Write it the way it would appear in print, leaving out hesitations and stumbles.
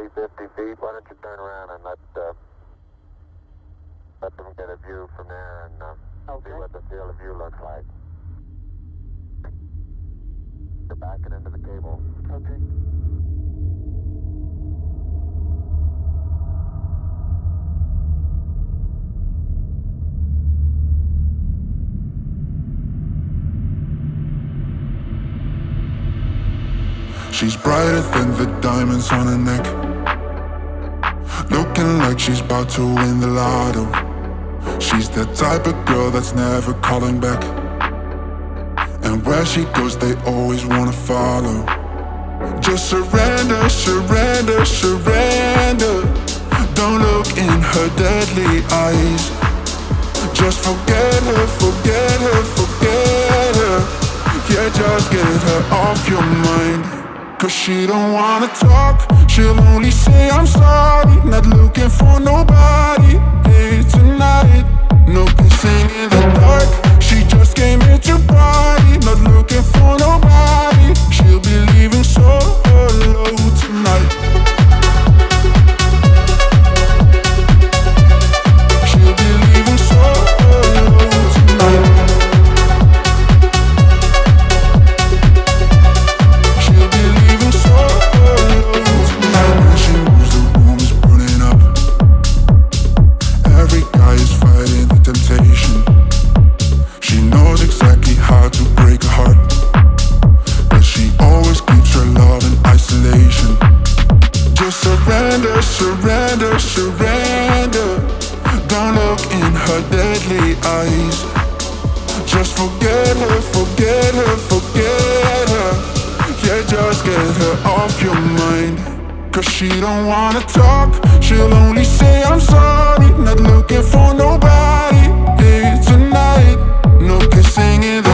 maybe 50 feet. Why don't you turn around and let them get a view from there and see what the field of view looks like. You're backing into the cable. Okay. She's brighter than the diamonds on her neck, looking like she's about to win the lotto. She's the type of girl that's never calling back, and where she goes they always wanna follow. Just surrender, surrender, surrender. Don't look in her deadly eyes. Just forget her, forget her, forget her. Yeah, just get her off your mind. Cause she don't wanna talk, she'll only say I'm sorry. Not looking for nobody here tonight. No kissing in the dark, she just came here to party. Not looking for nobody, she'll be leaving so low tonight. She'll be leaving so low tonight. She'll be leaving so low tonight. When she moves, the room is burning up. Every guy is fighting the temptation. She knows exactly how to break a heart, but she always keeps her love in isolation. Just surrender, surrender, surrender. Don't look in her deadly eyes. Just forget her, forget her, forget her. Yeah, just get her off your mind. Cause she don't wanna talk, she'll only say I'm sorry. Not looking for nobody here tonight. No kissing in